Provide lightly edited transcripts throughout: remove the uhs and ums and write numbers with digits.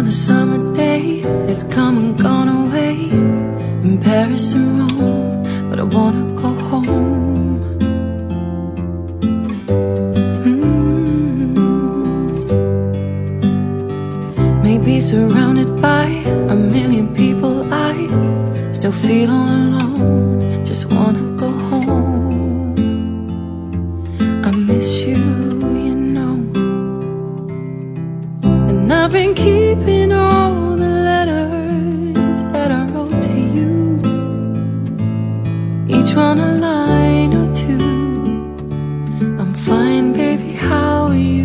Another summer day has come and gone away in Paris and Rome, but I wanna go home. Maybe surrounded by a million people, I still feel all alone. Just wanna go home. I miss you, you know. And I've been keeping all the letters that I wrote to you, each one a line or two. I'm fine, baby, how are you?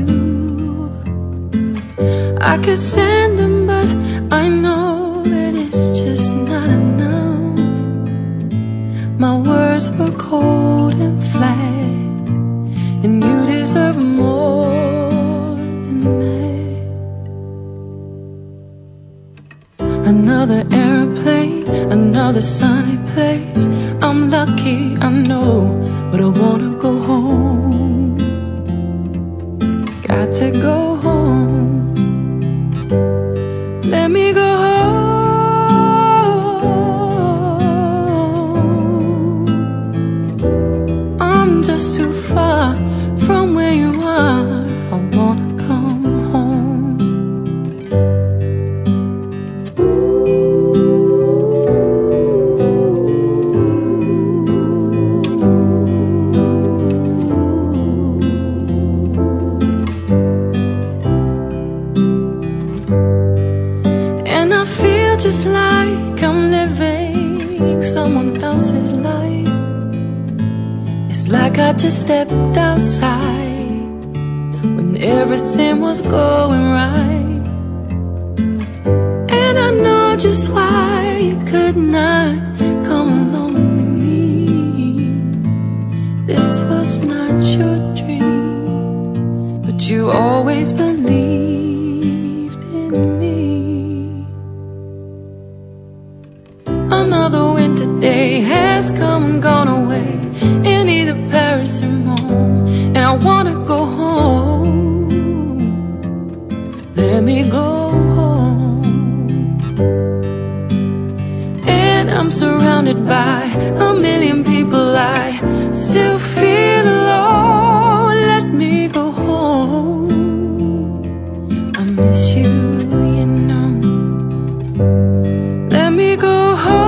I could send them, but I know that it's just not enough. My words were cold and flat, and you deserve more than that. Another airplane, another sunny place. I'm lucky, I know, but I wanna go home. Got to go home. Let me go home. I'm just too far from where you are. I wanna come home. And I feel just like I'm living someone else's life. It's like I just stepped outside when everything was going right. And I know just why you could not come along with me. This was not your dream, but you always believed in me. Another winter day has come and gone away in either Paris or Rome, and I wanna go home. Let me go home. And I'm surrounded by a million people, I still feel alone. Let me go home. I miss you, you know. Let me go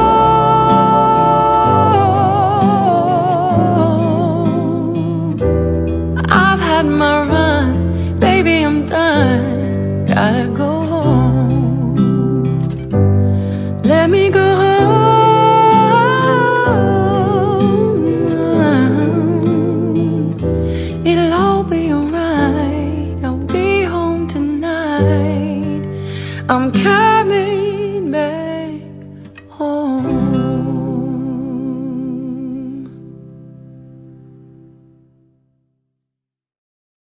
home. I've had my run, baby, I'm done. Gotta go home. Let me go home. It'll all be alright. I'll be home tonight. I'm coming.